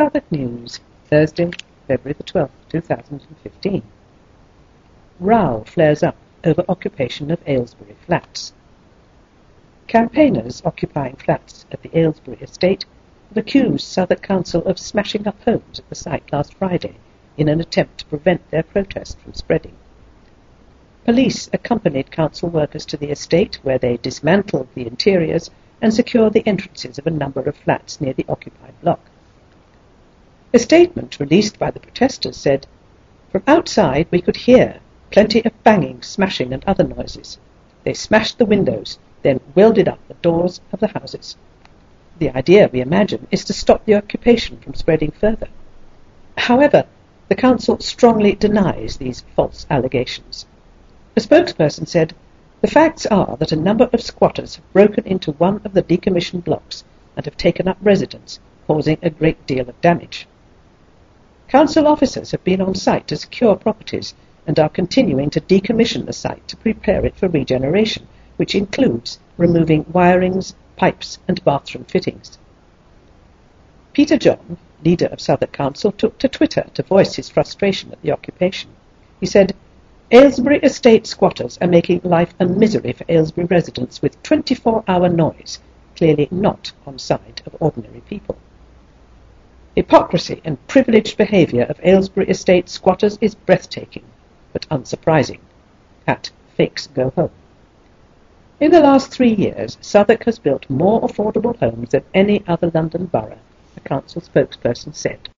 Southwark News, Thursday, February the 12th, 2015. Row flares up over occupation of Aylesbury flats. Campaigners occupying flats at the Aylesbury estate have accused Southwark Council of smashing up homes at the site last Friday in an attempt to prevent their protest from spreading. Police accompanied council workers to the estate, where they dismantled the interiors and secured the entrances of a number of flats near the occupied block. A statement released by the protesters said, "From outside we could hear plenty of banging, smashing and other noises. They smashed the windows, then welded up the doors of the houses. The idea, we imagine, is to stop the occupation from spreading further." However, the council strongly denies these false allegations. A spokesperson said, "The facts are that a number of squatters have broken into one of the decommissioned blocks and have taken up residence, causing a great deal of damage. Council officers have been on site to secure properties and are continuing to decommission the site to prepare it for regeneration, which includes removing wirings, pipes and bathroom fittings." Peter John, leader of Southwark Council, took to Twitter to voice his frustration at the occupation. He said, "Aylesbury estate squatters are making life a misery for Aylesbury residents with 24-hour noise, clearly not on side of ordinary people. Hypocrisy and privileged behaviour of Aylesbury estate squatters is breathtaking, but unsurprising. At Fakes Go Home." In the last 3 years, Southwark has built more affordable homes than any other London borough, a council spokesperson said.